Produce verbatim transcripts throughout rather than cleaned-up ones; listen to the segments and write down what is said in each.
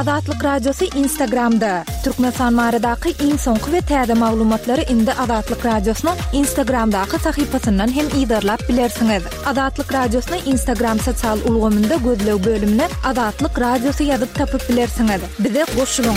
Azatlyk Radiosu Instagramda. Türkmenistan maradaky iň soňky we täze maglumatlary indi Azatlyk Radiosynyň Instagramdaky sahypasyndan hem ýa-da bilersiňiz. Azatlyk Radiosynyň Instagram sosial ulgamynda gözlew bölümine Azatlyk Radiosu ýazyp tapyp bilersiňiz. Bize goşulyň.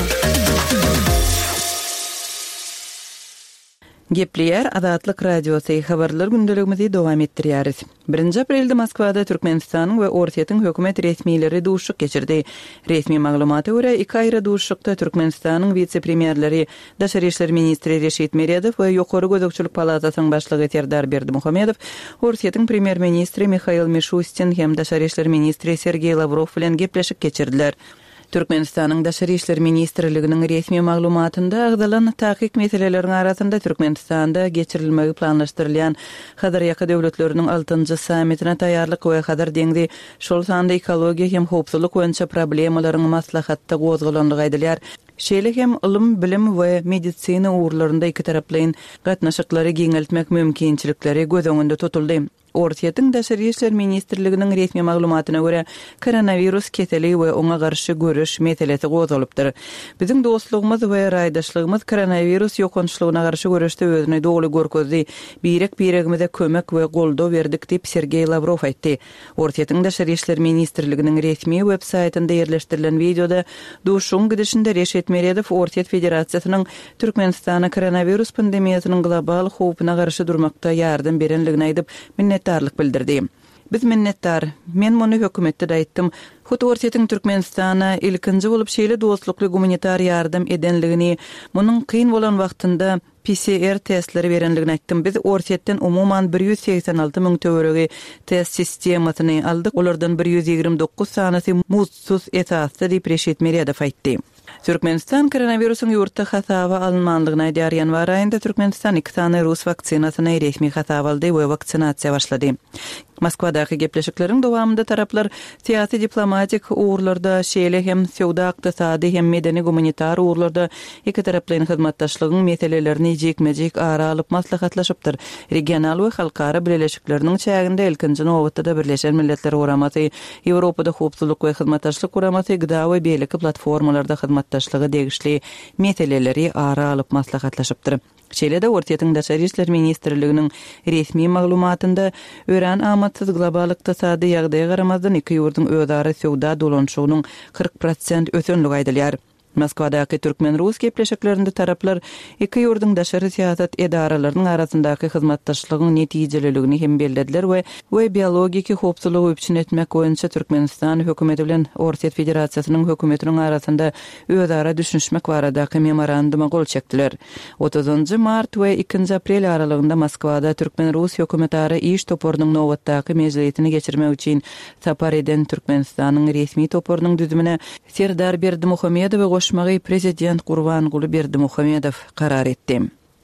Gepleýär Azatlyk Radiosu habarlar gündeligimizi dowam etdirýäris. birinji aprelde Moskwada Türkmenistanyň we Ortiýatyň hökümet resmiýetleri duşuk geçirdi. Resmi maglumata görä iki aýra duşukda Türkmenistanyň vice-premierleri, Daşary işler ministri Reşit Meredow we Ýokary Gözekçilik palatasynyň başlygy Serdar Berdimuhammedow, Ortiýatyň premier ministri Mikhail Mishustin hem Daşary işler ministri Sergey Lavrov bilen gepleşik geçirdiler. Türkmenistanyň Daşary işler ministrliginiň resmi maglumatynda agdalan taýyk meseleleriň arasynda Türkmenistanda geçirilmegi planlaşdyrylýan Hadar ýaky döwletleriniň altynjy sammitine taýýarlyk we Hadar deňdi şol sanda ekologiýa hem howpsuzlyk boýunça problemalaryň maslahatda gozgulandygy aýdylýar. Şeýle hem ilm, bilim we medisina uğurlarynda iki taraplaryň gatnaşyklary giňeltmek mümkinçilikleri göz öňünde tutuldy. Ortiýatyň Daşary işler ministrliginiň resmi maglumatyna görä koronavirus keteli we oňa garşy görüş meselesi gozalypdyr. Biziň dostlugymyz we raýdaşlygymyz koronavirus ýokançlygyna garşy görüşde özüne dogly görkezdi. Birek biregimize kömek we goldaw berdik diýip Sergey Lavrov aýtdy. Ortiýatyň Daşary işler ministrliginiň resmi web saýtynda ýerleşdirilen videoda duşuň gidişinde Reşit Meredow Ortiýat Federasiýasynyň Türkmenistana koronavirus pandemiýasynyň global howpuna garşy durmakda ýardam berenligini aýdyp minnetdarlyk bildirdi. Biz minnetdar. Men muny hökümetde de aýtdym. Hut Ortiýatyň Türkmenistana ilkinji bolup şeýle dostlukly gumanitar ýardam edenligini, munyň kyn bolan wagtynda P C R testleri berenligini aýtdym. Biz Ortiýatdan umuman bir ýüz seksen alty müň töweregi test sistemasyny aldyk. Olardan bir ýüz ýigirme dokuz sanysy mutsuz esasda diýip Reşit Meredow aýtdy. Türkmenistan koronavirusyň ýurtda hasawa alınmanlygyny aýdýar. Ýanwar aýynda Türkmenistan iki sany rus waksinasyny resmi hasawa aldy we vaksinasiýa başlady. Moskwadaky gepleşikleriň dowamında taraplar siýasy diplomatik uğurlarda şeýle hem sowda ykdysady hem medeni gumanitar uğurlarda iki taraplaryň hyzmatdaşlygyň meselelerini jekmejek ara alyp maslahatlaşypdyr. Regional we halkara birleşikleriniň çäginde ilkinji nowatda Birleşen Milletler Guramasy, Ýewropada howpsuzlyk we hyzmatdaşlyk guramasy gyda we beýleki platformalarda hyzmatdaşlygy degişli meseleleri ara alyp maslahatlaşypdyr. Şeýle-de Ortiýatyň Daşary işler ministrliginiň resmi maglumatynda ören amatsız global ykdysady ýagdaýa garamazdan iki ýurduň özara sowda dolanşygynyň kırk prosent ösünligi aýdylýar. Moskwadaky Türkmen-Rus gepleşiklerinde taraplar iki ýurduň daşary siýasat edaralarynyň arasyndaky hyzmatdaşlygyň netijeliligini hem bellädiler we we biologiki howpsuzlygy üçin etmek boýunça Türkmenistan hökümeti bilen Ortiýat Federasiýasynyň hökümetiniň arasynda özara düşünmek baradaky memoranduma gol çekdiler. otuzunjy mart we ikinji aprel aralygynda Moskwada Türkmen-Rus hökümetleri iş toporunyň nowatdaky mejlisini geçirmek üçin sapar eden Türkmenistanyň resmi toporunyň düzümine Serdar Berdimuhammedow we Goşmagy prezident Gurbanguly Berdimuhammedow karar etdi.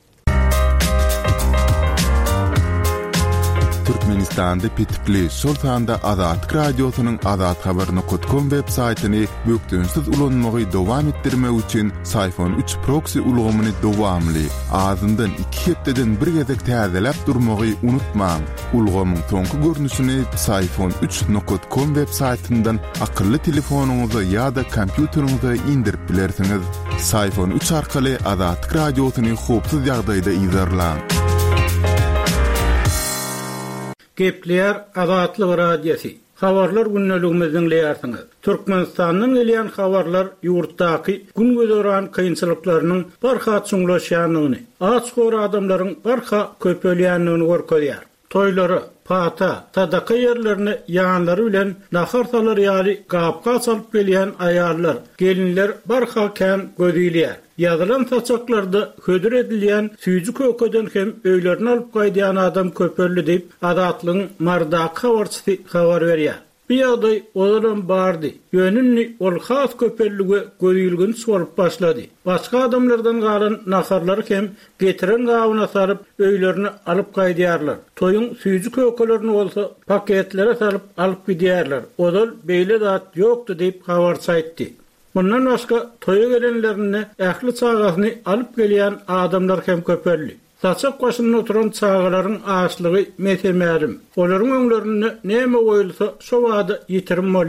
Türkmenistan'da pitipli Sultan'da Azatlyk Radiosynyň Azat habaryny nokta com web saýtyny bökdünsiz ulanmagy dowam etdirmek üçin Sayfon üç proxy ulgamyny dowamly azyndan iki hepdeden bir gezek täzelep durmagy unutmaň. Ulgamyň soňky görnüşini Sayfon üç nokta com web saýtyndan akylly telefonuňyza ýa-da kompýuteriňize indirip bilersiňiz. Sayfon üç arkaly Azatlyk Radiosyny howpsuz ýagdaýda izlerläň. Gepleýär Azatlyk Radiosu. Habarlar günneligimiziň leýärsiňiz. Türkmenistanyň gelýän habarlar ýurtdaky gün gözoran kynçylyklarynyň barha çuňlaşýanyny, açgor adamlaryň barha köpelýänligini görkezýär. Toýlary, pata, sadaka ýerlerini ýanlary bilen nahar ýaly gapga salyp gelýän aýallar, gelinler barha kän gözýälýär. Ýazylan saçaklarda hödür edilýän süýjü kökeden hem öýlerini alyp gaýdýan adam köpelli diýip Azatlygyň mardaky habarçysy habar berýär. Bu ýagdaý olaram bardy. Ýönünni ol has köpelligi gözýülgün sorup başlady. Başga adamlardan galan naharlar hem getiren gawyna saryp öýlerini alyp gaýdýarlar. Toýuň süýjü kökelerini bolsa paketlere saryp alyp gidýärler. Odal beýle zat ýokdy diýip habar saýtdy. Bundan başga toýa gelenlerini ähli çağasyny alyp gelýän adamlar hem köpelli. Saçak başında oturan çağalaryň aşlygy metemärim. Olaryň öňlerine näme goýulsa şo wada ýitirim bolýar.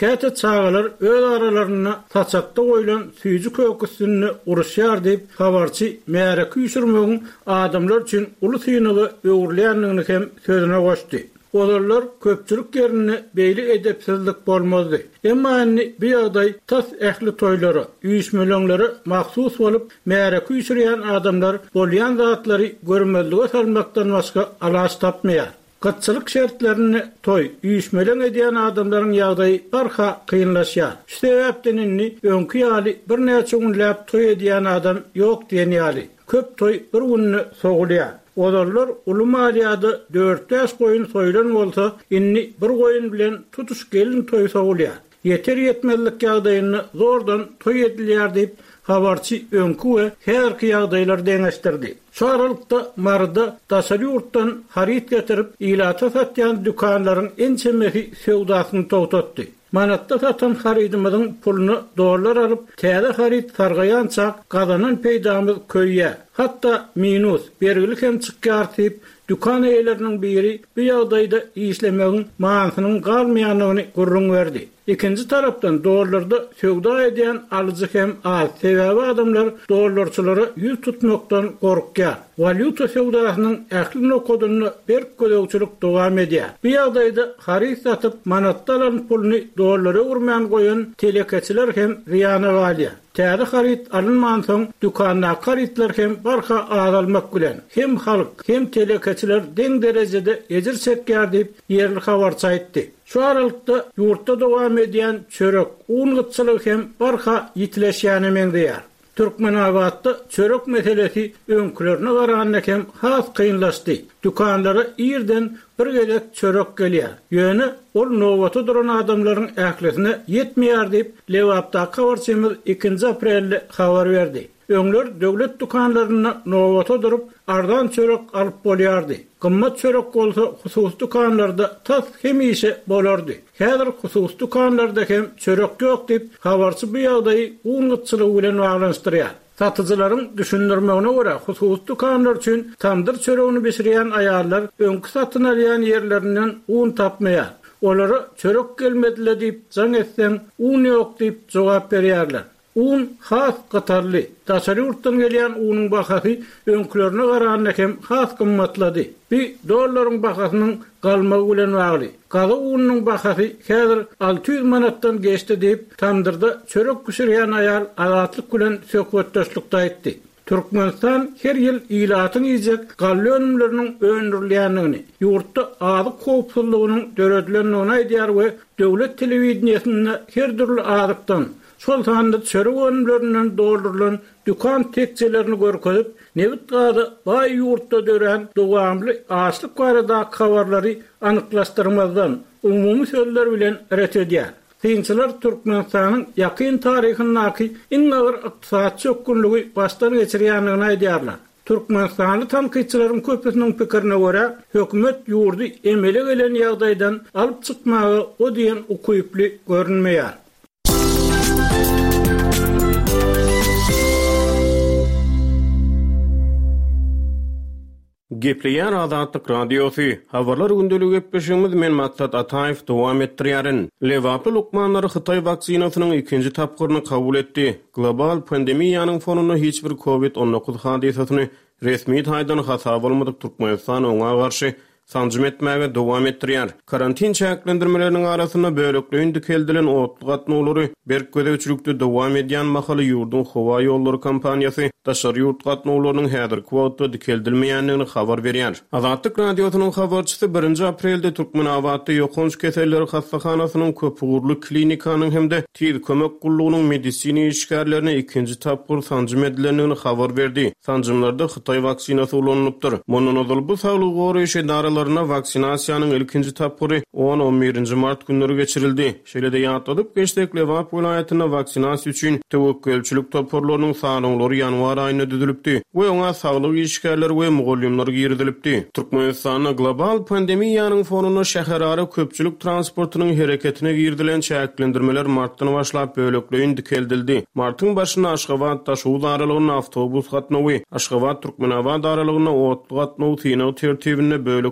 Käte çağalar öz aralarına taçakta koyulan süýjü köküsünü uruşýar diýip habarçy märe küýsürmegiň adamlar üçin uly synygy öwürleýändigini hem sözüne goşdy. Olarlar köpçülük yerini beyli edepsizlik bolmazdy. Emma anni bir ýagdaý tas ähli toýlary, üýsmelöňleri mahsus bolup märe küýsürýän adamlar bolýan zatlary görmezlige salmakdan başga alas tapmaýar. Gatçylyk şertlerini toy, üýsmelen edýän adamlaryň ýagdaýy barha kynlaşýar. Şu sebäpden inni öňkü ýaly bir näçe günläp toy edýän adam ýok diýen ýaly. Köp toy bir günni sogulýar. Olarlar uly maliyada dört ýaş goýun soýlan bolsa, inni bir goýun bilen tutuş gelin toy sogulýar. Yeter yetmezlik ýagdaýyny zordan toy edilýär diýip habarçy öňkü we herki ýagdaýlar deňeşdirdi. Şu aralykda Marda daşary ýurtdan harit getirip ilata satýan dükanlaryň en çemehi sewdasyny toğtatdy. Manatda satan haridymyzyň pulunu dolar alyp, täze harit sargaýança gazanan peýdamyz köýýär. Hatda minus bergilik hem çykýar diýip dükan eýleriniň biri bu ýagdaýda işlemegiň manasynyň galmaýanyny gurrun berdi. İkinci tarapdan dolarlarda sewda edýän alyjy hem az. Sebäbi adamlar dolarçylary ýüz tutmakdan gorkýar. Valyuta sewdasynyň ähli nokodyny bir gödöwçilik dowam edýär. Bu ýagdaýda harit satyp manatda alan puluny dolara urmayan goýan telekeçiler hem riýana galýar. Täze harit alınman soň dükanda haritler hem barha azalmak bilen hem halk hem telekeçiler deň derejede ejir çekýär diýip ýerli habarçy aýtdy. Şu aralykda ýurtda dowam edýän çörek, un gytçylygy hem barha ýitileşýäni meňdeýär. Türkmenabadda çörek meselesi öňkülerine garanyna hem has kynlaşdy. Dükanlara ýerden bir gedek çörek gelýär. Ýöne ol nowata duran adamlaryň ählisine ýetmeýär diýip Lewapda habarçymyz ikinji aprelde habar berdi. Öňler döwlet dükanlaryna nowata durup ardan çörek alyp bolýardy. Gymmat çörek bolsa husus dükanlarda tas hemişe bolardy. Häzir husus dükanlarda hem çörek ýok diýip habarçy bu ýagdaýy un gytçylygy bilen baglanşdyrýar. Satyjylaryň düşündirmegine görä husus dükanlar üçin tandyr çöregini biçirýän aýallar öňkü satyn alýan ýerlerinden un tapmaýar. Olara çörek gelmedile diýip jaň etsen un ýok diýip jogap berýärler. Un has qatarly. Daşary ýurtdan gelýän unyň bahasy öňkülerine garanyna hem has gymmatlady. Bir dollaryň bahasynyň galmagy bilen bagly. Gaza unyň bahasy häzir alty ýüz manatdan geçdi diýip tandyrda çörek pişirýän aýal azatlyk bilen söhbetdeşlikde aýtdy. Türkmenistan her ýyl ilatyny ýyjek gally önümleriniň öňdürilýändigini, ýurtda azyk howpsuzlygynyň döredilendigini aýdýar we döwlet telewizionyny her türlü azykdan şol sanda çörek önümlerinden doldurulan dükan tekçelerini görkezip, nevit gaza baý ýurtda dören dowamly açlyk barada habarlary anyklaşdyrmazdan umumy sözler bilen ret edýär. Kynçylar Türkmenistanyň ýakyn taryhyny iň agyr ykdysat çökünligi başdan geçirýändigini aýdýarlar. Türkmenistanly tanqidçilaryň köpüsiniň pikirine görä, hökümet ýurdy emele gelen ýagdaýdan alyp çykmagy o diýen ukyply görünmeýär. Gepleýän Azatlyk radiosu. Habarlar gündeligi gepleşigimiz men Maksat Ataýew dowam etdirýärin. Lewaply lukmanlary Hytaý waksinasynyň ikinji tapgyryny kabul etdi. Global pandemiýanyň fonuny hiç bir covid on dokuz hadisasyny resmi taýdan hasap almadyk Türkmenistan oňa garşy sanjym etmäge dowam etdirýär. Karantin çäklendirmeleriniň arasynda bölekleýin dikeldilen otly gatnawlary berk gödöwçülükde dowam edýän mahaly ýurdun howa ýollary kampaniýasy daşary ýurt gatnawlarynyň häzirki wagtda dikeldilmeýändigini habar berýär. Azatlyk radiosynyň habarçysy birinji aprelde Türkmenabadda ýokunç keselleri hastahanasynyň köpügürlü klinikanyň hemde tiz kömek gullugynyň medisini işgärlerine ikinji tapgyr sanjym edilendigini habar berdi. Sanjymlarda Hytaý vaksinasy ulanlypdyr. Mundan bu saglyk goraýyş idaralarına vaksinasiýanyň ilkinji tapgyry on on birinji mart günleri geçirildi. Şeýle-de ýatladyp geçdik Lewap vilayatyna vaksinasiýa üçin tewekkelçilik toporlarynyň sanaglary ýanwar aýyna düzülipdi we oňa saglyk işgärleri we mugallimler girdilipdi. Türkmenistanyň global pandemiýanyň fonuny şäherara köpçülük transportunyň hereketine girdilen çäklendirmeler martdan başlap bölekleýin dikeldildi. Martyň başyna Aşgabat taşuw aralygyna awtobus gatnawy, Aşgabat Türkmenabad aralygyna otly gatnaw tynaw tertibinde bölekleýin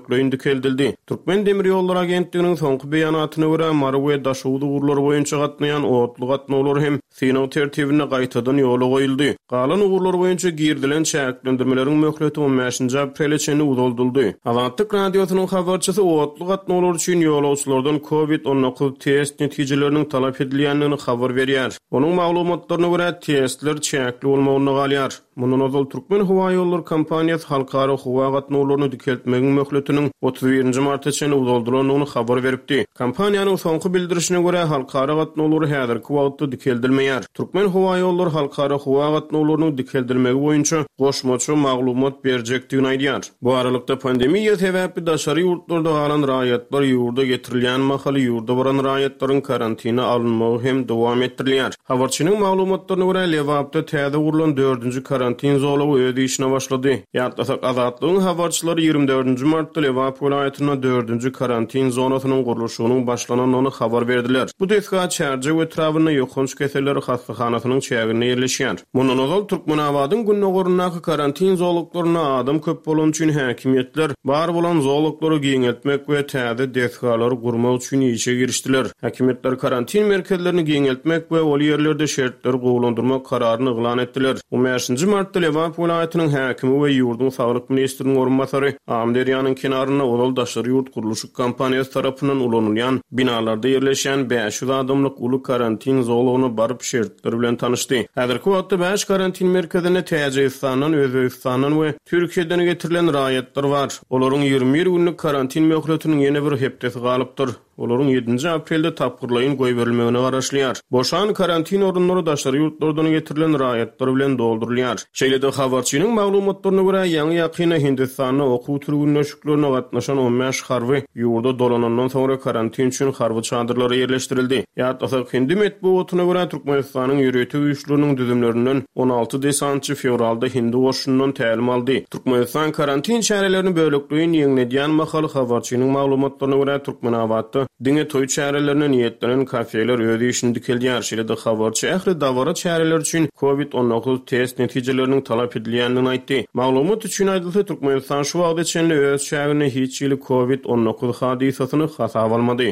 bölükleýin dikeldildi. Türkmen Demir Ýolları Agentliginiň soňky beýanatyna görä Marwe daşuwdy uğurlary boýunça gatnaýan otly gatnawlar hem Sinov tertibine gaýtadan ýola goýuldy. Galan uğurlar boýunça girdilen çäklendirmeleriň möhleti on beşinji aprel çenli uzolduldy. Azatlyk radiosynyň habarçysy otly gatnawlar üçin ýolagçylardan covid on dokuz test netijeleriniň talap edilýändigini habar berýär. Onuň maglumatlaryna görä testler çäkli bolmagyny galýar. Mundan ozal Türkmen Hawa Ýolları kompaniýasy halkara hawa gatnawlaryny dikeltmegiň möhletiniň otuz birinji marta çenli uzolduranyny habar beripdi. Kompaniýanyň soňky bildirişine görä halkara gatnawlary häzirki wagtda dikeldirmeýär. Türkmen Hawa Ýolları halkara hawa gatnawlaryny dikeldirmegi boýunça goşmaçy maglumat berjekdigini aýdýar. Bu aralykda pandemiýa sebäpli daşary ýurtlarda galan raýatlar ýurda getirilýän mahaly ýurda baran raýatlaryň karantina alınmagy hem dowam etdirilýär. Habarçynyň maglumatlaryna görä Lewapda täze gurulan dördünji karantin zolagy öz işine başlady. Ýatlasak Azatlygyň habarçylary ýygrimi dördünji martda Lewap vilayatyna dördünji karantin zonasynyň gurulşynyň başlananyny habar berdiler. Bu desga çärje we trawyna ýokunç keselleri hastahanasynyň çägine ýerleşýär. Mundan ozal Türkmenabadyň günnägorundaky karantin zolaklaryna adam köp bolan üçin häkimetler bar bolan zolaklary giňeltmek we täze desgalary gurmak üçin işe girişdiler. Häkimetler karantin merkezlerini giňeltmek we ol ýerlerde şertler gowlandyrmak kararyny eglan etdiler. on beşinji martda Lewap vilayatynyň häkimi we ýurdun saglyk ministriniň orunbasary Amderýanyň kenaryna olal daşary ýurt gurulşy kompaniýasy tarapyndan ulanylýan binalarda ýerleşen beş yüz adamlyk uly karantin zolagyna baryp şertler bilen tanışdy. Häzirki wagtda beş karantin merkezine Täjikistan, Özbekistan we Türkiýeden getirilen raýatlar bar. Olaryň ýygrimi bir günlük karantin möhletiniň ýene bir hepdesi galypdyr. Olaryň ýedinji aprelde tapgyrlaýyn goý berilmegine garaşlýar. Boşan karantin orunlary daşary ýurtlardan getirilen raýatlar bilen doldurulýar. Şeýlede habarçynyň maglumatlaryna görä ýa-ni ýakyna Hindistanyň okuw türgünleşiklerine gatnaşan on beş harby ýurda dolanandan soňra karantin üçin harby çadyrlary ýerleşdirildi. Ýa-da Hindi medeniýetine görä Türkmenistanyň ýöretim güýçleriniň düzümlerinden on alty desantçy fevralda Hindi goşunundan tälim aldy. Türkmenistan karantin çärelerini bölükleýän ýeňledýän mahaly habarçynyň maglumatlaryna görä Türkmenabadda diňe toý çärelerine niýetlenen kafeler öz işini dikelýär. Şeýle-de habarçy ähli dawara çäreler üçin covid on dokuz test netijeleriniň talap edilýändigini aýtdy. Maglumat üçin aýdylsa Türkmenistan şu wagtda çenli öz çägine hiç ýyly covid on dokuz hadisasyny hasaba almady.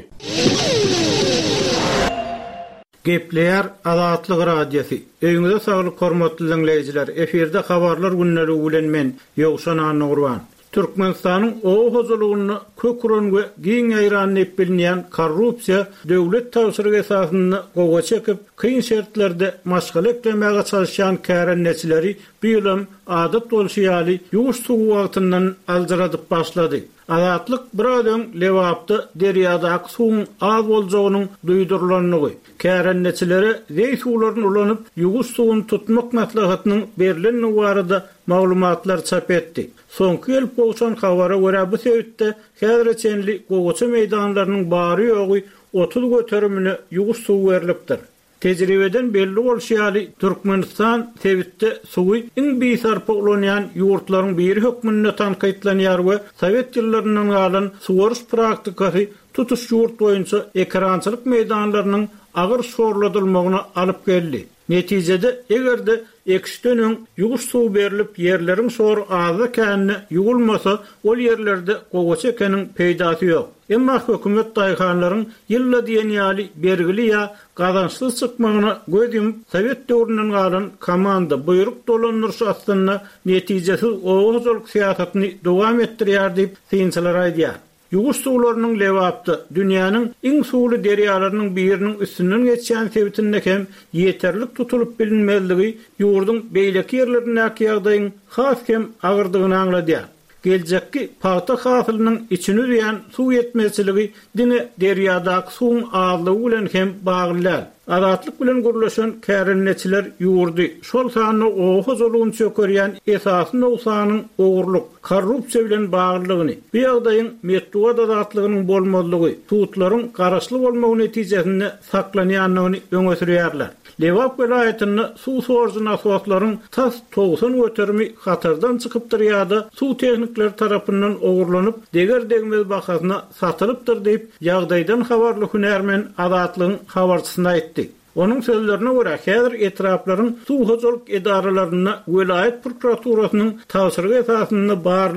Gepleýär Azatlyk radiosi. Öňüňizde saglyk hormatly dinleýijiler. Eferde habarlar günnäli bilen men Ýowşan Anurwan. Türkmenistanyň o hozurlugyny köküren we giň aýranyny bilinýän korrupsiýa döwlet täsiri esasyny gowa çekip kyn şertlerde maşgala etmäge çalışan kärenneçileri bilim adat bolşýaly ýuwuş suw wagtyndan aljaradyp başlady. Azatlyk bir adam Lewapda derýadaky suwun az boljagynyň duýdurulanyny, kärenneçilere zeý suwlaryny ulanyp ýuwuş suwuny tutmak maslahatynyň berilen barada maglumatlar çap etdi. Soňky ýyl bolşan habara görä bu sebäpde häzirçenli gowaça meýdanlarynyň bary ýogy otuz göterümine ýuwuş suw berilipdir. Tejribeden belli bolşýaly Türkmenistan sebäpde suwy iň beýsarpy ulanýan ýurtlaryň biri hökmünde tanqidlanýar we Sowet ýyllarynyň galan suwaryş praktikasy tutuş ýurt boýunça ekrançylyk meýdanlarynyň agyr sorladylmagyna alyp geldi. Netijede egerde ekisten öň ýuwuş suw berilip ýerleriň sor azy känni ýugulmasa ol ýerlerde gowaça ekeniň peýdasy ýok. Emma hökümet daýhanlaryň ýylla diýen ýaly bergili ýa gazançly çykmagyna gözüm Sowet döwründen galan komanda buyruk dolandyryş aslynda netijesi owuzlyk siýasatyny dowam etdirýär diýip synçylar aýdýar. Ýuwuş suwlarynyň Lewapda dünýäniň iň suwly derýalarynyň biriniň üstünden geçýän sebäpinde hem ýeterlik tutulup bilinmezligi ýurdun beýleki ýerlerindäki ýagdaýyň has hem agyrdygyny aňladýar. Geljekki paýta hasylynyň içini üýän suw ýetmezligi diňe derýadaky suwun azlygy bilen hem baglanýar. Azatlyk bilen gurulşan kärenneçiler ýurdy. Şol sany o hozurlugyny çökerýän esasy nowsanyň ogurluk, korrupsiýa bilen baglygyny, bu ýagdaýyň medeniýet azatlygynyň bolmalygy, tutlaryň garaşly bolmagy netijesinde saklanýanyny öňe sürýärler. Lewap vilayatyny suw sorjuna aswaslaryň tas togsan götermi hatardan çykypdyr ýa-da suw tehnikleri tarapyndan ogurlanyp deger degmez bahasyna satylypdyr diýip ýagdaýdan habarly hünärmen Azatlygyň habarçysyna aýtdy. Onun sözlerine görä häzir etraplaryň suw hozurlyk edaralaryna vilayet prokuraturasynyň täsiri esasynda barlygy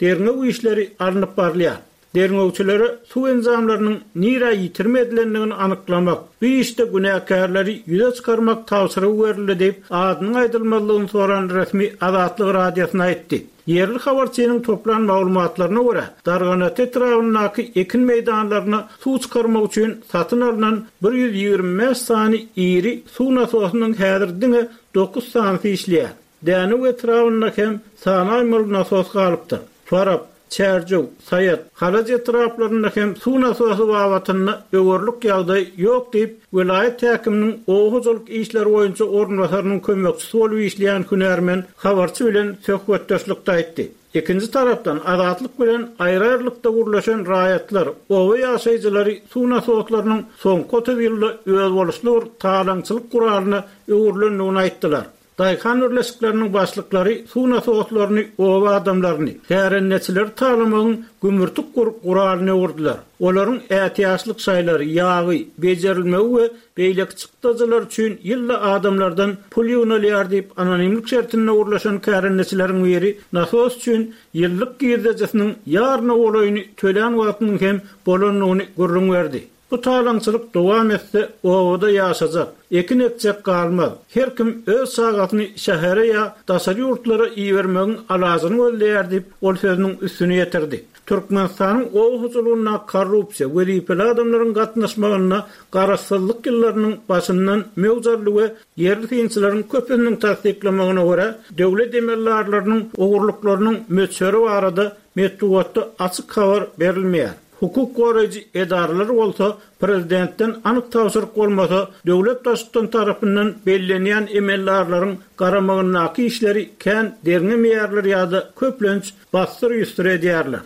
derňe bu işleri arnyp barlýar. Derňewçilere su enzamlarynyň nira ýitirmedilendigini anyklamak, bu işte günäkärleri ýüze çykarmak tawsiry berildi diýip adynyň aýdylmalygyny soran resmi Azatlyk radiosyna aýtdy. Yerli habarçynyň toplan maglumatlaryna görä, Darganat etrafyndaky ekin meýdanlaryna su çykarmak üçin satyn alynan bir ýüz ýigirme beş sany iri su nasosynyň häzirdiňe dokuz sany işleýär. Däne etrafyndaky hem sanaýmaly nasos galypdyr. Farap Çerjow, Sayat, Halaj etraflarında hem su nasosy wawatyny öwürlük ýagdaý ýok diýip vilayet häkiminiň oğuzluk işleri boýunça ornwasarynyň kömekçisi bolup işleýän hünärmen habarçy bilen söhbetdeşlikde aýtdy. Ikinci tarapdan azatlyk bilen aýrarlykda gurlaşan raýatlar, owa ýaşaýjylary su nasoslarynyň soňky otuz ýylda öz boluşly taýlançylyk guralyny öwürlendigini aýtdylar. Daykan örleşiklerinin başlıkları su nasoslaryny, owa adamlaryny, härenneçiler taýlamagyň gümürtük guralyny urdular. Olaryň ätiýaşlyk şaýlary, ýagy, bejerilmegi we beýlek çykdyjylar üçin ýylla adamlardan pul ýöneler diýip anonimlik şertine urlaşan härenneçileriň biri nasos üçin ýyllyk girdejesiniň ýarna olaýyny tölen wagtynyň hem bolanyny görüň berdi. Bu taýlançylyk dowam etse, owada ýaşajak, ekin ekjek galmaz. Her kim öz sagatyny şähere ýa daşary ýurtlara iýermegiň alazyny öldürýär diýip ol sözüniň üstüne ýetirdi. Türkmenistanyň oğuzlugyna korrupsiýa we ripeli adamlaryň gatnaşmagyna garaşsyzlyk ýyllarynyň başyndan mewzarly we yerli finçilerin köpüniň tasdiklamagyna görä, döwlet emellarlarynyň ogurlyklarynyň möçeri barada metduatda açyk habar berilmeýär. Hukuk goraýjy edaralar bolsa, prezidentden anyk tawsiryk bolmasa, döwlet başçysynyň tarapyndan bellenýän emellarlaryň garamagynaky işleri kän derňe meýärler ýa-da köplenç bastyr ýüstür edýärler.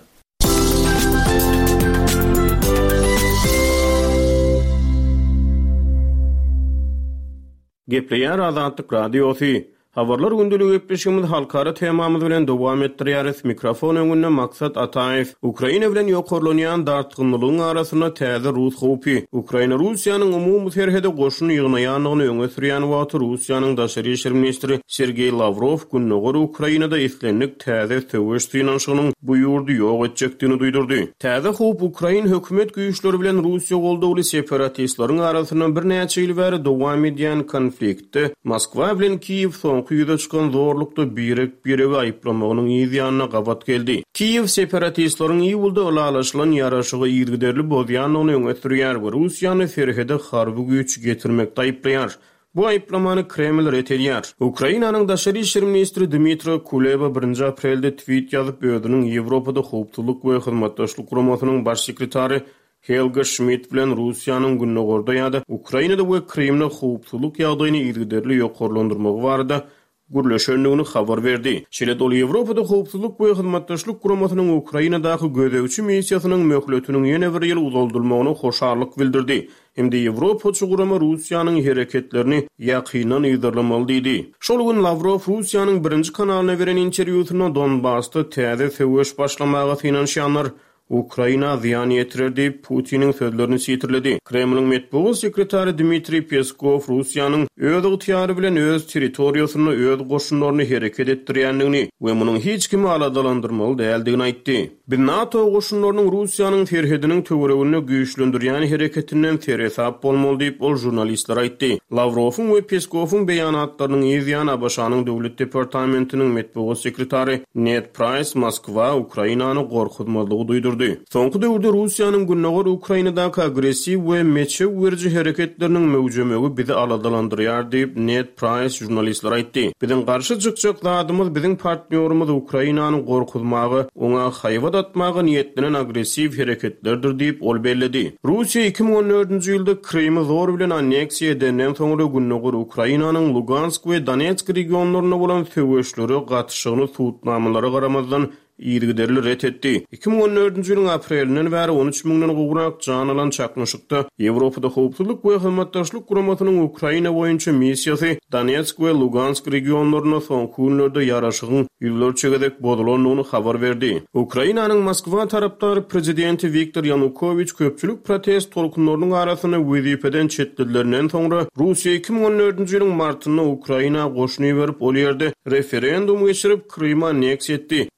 Gepleýär Azatlyk radiosy. Habarlar gündülügi gepleşigimiz halkara temamyz bilen dowam etdirýäris. Mikrofon öňünde Maksat Ataýew. Ukraina bilen ýokurlanýan dartgynlygyň arasyna täze Rus howpy. Ukraina Russiýanyň umumy serhede goşuny ýygnaýanlygyny öňe sürýän wagty Russiýanyň daşary işler ministri Sergey Lavrov günnägör Ukrainada islenlik täze söwüş synanyşynyň bu ýurdu ýok etjekdigini duýdurdy. Täze howp Ukraina hökümet güýçleri bilen Russiýa goldagly separatistlaryň arasyna bir näçe ýyl bäri dowam edýän konfliktde Moskwa bilen Kiýew soňky ýüze çykan zorlukda birek biregi aýplamagynyň ýygyanyna gabat geldi. Kiýew separatistleriň ýylda olalaşylan ýaraşygy ýygyderli bolýanyny öňe sürýär we Russiýany serhede harby güýç getirmekde aýplaýar. Bu aýplamany Kreml ret edýär. Ukrainanyň daşary işler ministri Dmitro Kuleba birinji aprelde tweet ýazyp öýdüniň Ýewropada howpsuzlyk we hyzmatdaşlyk guramasynyň baş sekretary Helga Schmidt bilen Russiýanyň günnägörde ýa-da Ukrainada we Kremlde howpsuzlyk ýagdaýyny ýygyderli ýokurlandyrmagy barada gürleşenligini habar berdi. Şeýle dol Ýewropada howpsuzlyk we hyzmatdaşlyk guramasynyň Ukrainadaky gödäwçi missiýasynyň möhletiniň ýene bir ýyl uzaldylmagyna hoşarlyk bildirdi. Hemde Ýewropa çugurama Russiýanyň hereketlerini ýakynan ýygdyrlamaly diýdi. Şol gün Lavrov Russiýanyň birinji kanalyna beren interwýusyna Donbassda täze söwüş başlamagy finansiýanlar Ukraina ziyan ýetirer diýip Putiniň sözlerini sitirledi. Kremliň metbuat sekretary Dmitri Peskov Russiýanyň öz ýygytyary bilen öz territoriýasyny öz goşunlaryny hereket etdirýändigini we munyň hiç kimi aladalandyrmaly däldigini aýtdy. Bir NATO goşunlarynyň Russiýanyň serhediniň töweregini güýçlendirýän hereketinden teresap bolmaly diýip ol jurnalistlere aýtdy. Lavrowyň we Peskowyň beýanatlarynyň ýygyny Abaşanyň döwlet departamentiniň metbuat sekretary Ned Price Moskwa Ukrainany gorkutmalygy duýdurdy. Soňky döwürde Russiýanyň günnägör Ukrainadaky agressiw we meçe werji hereketleriniň mewjumegi bizi aladalandyrýar diýip Ned Price jurnalistlere aýtdy. Biziň garşy çykjak zadymyz biziň partnerimiz Ukrainany gorkutmagy, oňa haýbat atmagy niýetlenen agressiw hereketlerdir diýip ol belledi. Russiýa iki ming on dördünji ýylda Krymmy zor bilen anneksiýa edenden soňra günnägör Ukrainanyň Lugansk we Donetsk regionlaryna bolan söwüşlere gatnaşygyny tutmamalary garamazdan ýygyderli ret etdi. iki ming on dördünji ýylyň aprelinden bäri on üç miňden gowrak can alan çaknaşykda Ýewropada howpsuzlyk we hyzmatdaşlyk guramasynyň Ukraina boýunça missiýasy Donetsk we Lugansk regionlaryna soňky günlerde ýaraşygyň ýyllar çegedek bodulanyny habar berdi. Ukrainanyň Moskwa tarapdary prezidenti Viktor Yanukovych köpçülük protest tolkunlarynyň arasyna wezipeden çetdilerinden soňra Russiýa iki ming on dördünji ýylyň martynda Ukraina goşuny berip ol ýerde referendum geçirip Krymy anneksiýa etdi. Azyna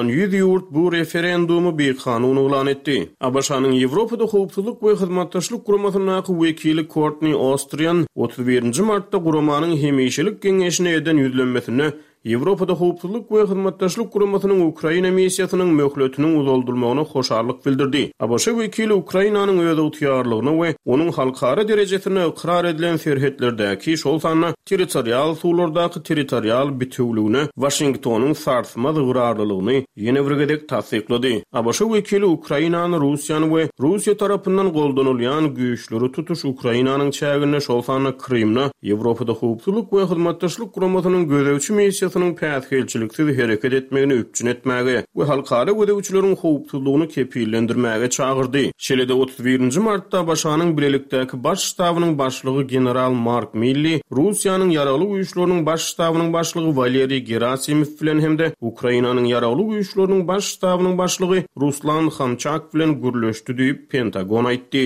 Ýanan ýüz ýurt bu referendumy bir kanun ulan etdi. A B Ş'nyň Ýewropada howpsuzlyk we hyzmatdaşlyk guramasyna wekili Courtney Austrian otuz birinji martda guramanyň hemişelik geňeşine eden ýüzlenmesini Ýewropada howpsuzlyk we hyzmatdaşlyk guramasynyň Ukraina missiýasynyň möhletiniň uzaldylmagyna hoşarlyk bildirdi. A B Ş wekili Ukrainanyň öz ýetiýarlygyny we onuň halkara derejesini ikrar edilen serhetlerdäki şol sanyny territorial suwlardaky territorial bütünlüğüni Washingtonyň sarsmaz gurarlylygyny ýene bir gedek tasdiklady. A B Ş wekili Ukrainany Russiýany we Russiýa tarapyndan goldanylýan güýçleri tutuş Ukrainanyň çägine şol sanyny Krymny Ýewropada howpsuzlyk we hyzmatdaşlyk guramasynyň gözäwçi missiýasynyň päsgelçiliksiz hereket etmegini üpçün etmäge we halkara ödewçileriň howpsuzlygyny kepillendirmäge çağırdy. Şeýle-de otuz birinji martda B Ş-nyň bilelikdäki baş ştabynyň başlygy general Mark Milley, Russiýanyň ýaraly güýçleriniň baş ştabynyň başlygy Valeriy Gerasimow bilen hemde Ukrainanyň ýaraly güýçleriniň baş ştabynyň başlygy Ruslan Khamchak bilen gürleşdi diýip Pentagon aýtdy.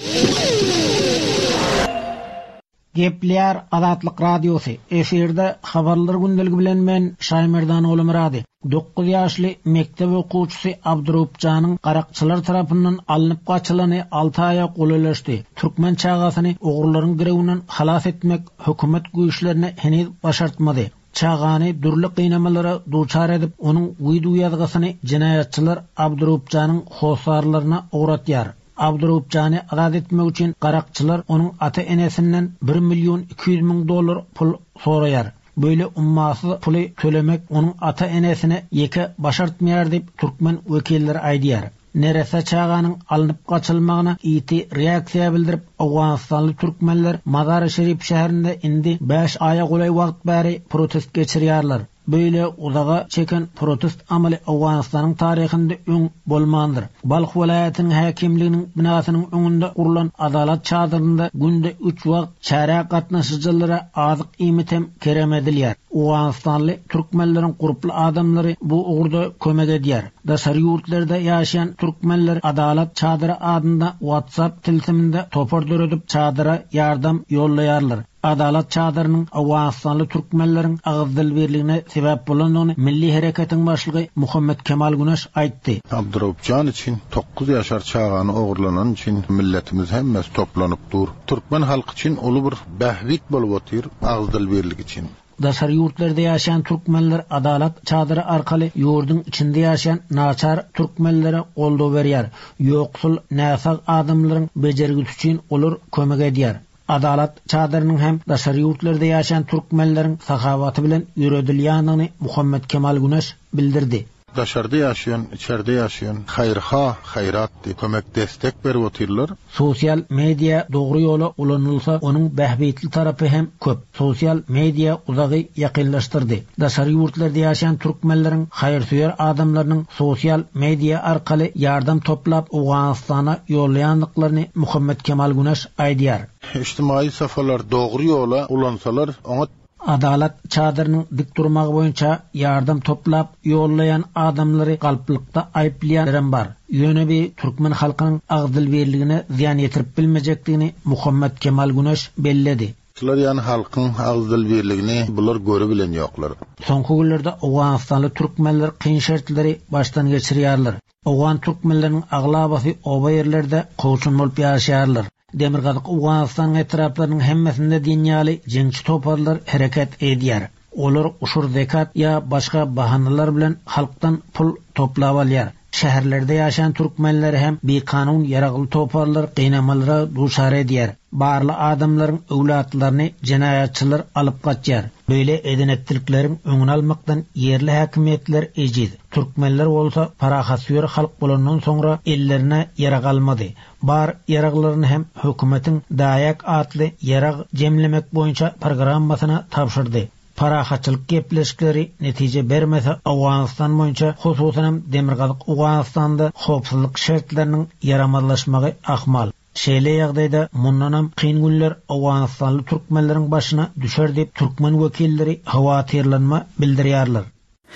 Gepler Adatlyk Radiosu. Eferde habarlar gündeligi bilen men Şaymerdan oğlu Muradi. dokuz ýaşly mektep okuwçysy Abdurupjanyň garakçylar tarapyndan alınıp gaçylany altı aya golalaşdy. Türkmen çağasyny ogurlaryň girewinden halas etmek hökümet güýçlerine henüz başartmady. Çağany durly gynamalara duçar edip onuň video ýazgysyny jinaýatçylar Abdurupjanyň hosarlaryna uğratýar. Abdurupjany azat etmek üçin garakçylar onuň ata-enesinden bir milyon iki yüz ming dollar pul soraýar. Böyle ummasy puly tölemek onuň ata-enesine ýeke başartmaýar diýip türkmen wekilleri aýdýar. Nerese çağanyň alınıp gaçylmagyna iti reaksiýa bildirip Awganistanly türkmenler Mazar-ı Şerif şäherinde indi beş aya golay wagt bäri protest geçirýärler. Böyle uzağa çeken protest amaly Awganistanyň taryhynda öň bolmandyr. Balx welaýatynyň häkimliginiň binasynyň öňünde gurulan adalat çadyrynda günde üç wagt çärak gatnaşyjylara azyk iýmetem kerem edilýär. Awganistanly türkmenleriň guruply adamlary bu ugurda kömek edýär. Daşary ýurtlarda ýaşaýan türkmenler adalat çadyry adynda WhatsApp tilsiminde topar döredip çadyra ýardam ýollaýarlar. Adalat çadyrynyň Awganistanly türkmenleriň agzdil birligine sebäp bolanyny milli hereketiň başlygy Muhammed Kemal Güneş aýtdy. Abdurupjan için dokuz ýaşar çağany ogurlanan için milletimiz hemmesi toplanıp dur. Türkmen halky için uly bir bähwit bolup otyr agzdil birlik için. Daşary ýurtlarda ýaşaýan türkmenler adalat çadyry arkaly ýurduň içinde ýaşaýan naçar türkmenlere goldaw berýär. Ýoksul näsag adamlaryň bejergisi üçin olar kömek edýär. Adalat çadyrynyň hem daşary ýurtlarda ýaşaýan türkmenleriň sahawaty bilen ýöredilýäni Muhammed Kemal Güneş bildirdi. Daşarda ýaşaýan, içeride ýaşaýan haýrha, haýrat diýip kömek destek berip otyrlar. Sosial media dogry ýola ulanylsa, onuň bähbetli tarapy hem köp. Sosial media uzagy ýakynlaşdyrdy. Daşary ýurtlarda ýaşaýan türkmenleriň haýyrsyýar adamlarynyň sosial media arkaly ýardam toplap Awganistana ýollaýanlyklaryny Muhammed Kemal Güneş aýdýar. İçtimai safalar dogry ýola ulansalar, oňa adalat çadyrynyň dik durmagy boýunça ýardam toplap ýollaýan adamlary galplykda aýplaýan bar. Ýönebi türkmen halkynyň agdyl berligine ziýan ýetirip bilmejekdigini Muhammed Kemal Güneş belledi. Şular ýani halkyň agdyl berligini bular göre bilen ýoklar. Soňky günlerde Awganistanly türkmenler kyn şertleri başdan geçirýärler. Awgan türkmenleriň aglabasy oba ýerlerde goşun bolup ýaşaýarlar. Demirgazyk Awganistan etraplarynyň hemmesinde dinýaly jeňçi toparlar hereket edýär. Olar uşur zekat ýa başga bahanalar bilen halkdan pul toplap alýar. Şäherlerde ýaşaýan türkmenler hem bir kanun ýaragly toparlar gynamalara duçar edýär. Barly adamlaryň öwlatlaryny jinaýatçylar alyp gaçýar. Böyle edenetdirlikleriň öňüni almakdan yerli häkimetler ejiz. Türkmenler bolsa parahasyýar halk bolandan soňra ellerine ýarag almady. Bar ýaraglaryny hem hökümetiň daýak atly ýarag jemlemek boýunça programmasyna tapşyrdy. Parahaçylyk gepleşikleri netije bermese Awganistan boýunça hususan Demirgazyk Awganistanda howpsuzlyk şertleriniň ýaramazlaşmagy ahmal. Şeýle ýagdaýda mundanam kyn günler Awganistanly türkmenleriň başyna düşer diýip türkmen wekilleri hawatyrlanma bildirýärler.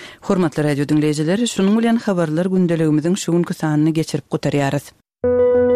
Hormatly radio dinleýijiler, şunuň bilen habarlar gündeligimiziň şu günkü sanyny geçirip gotarýarys.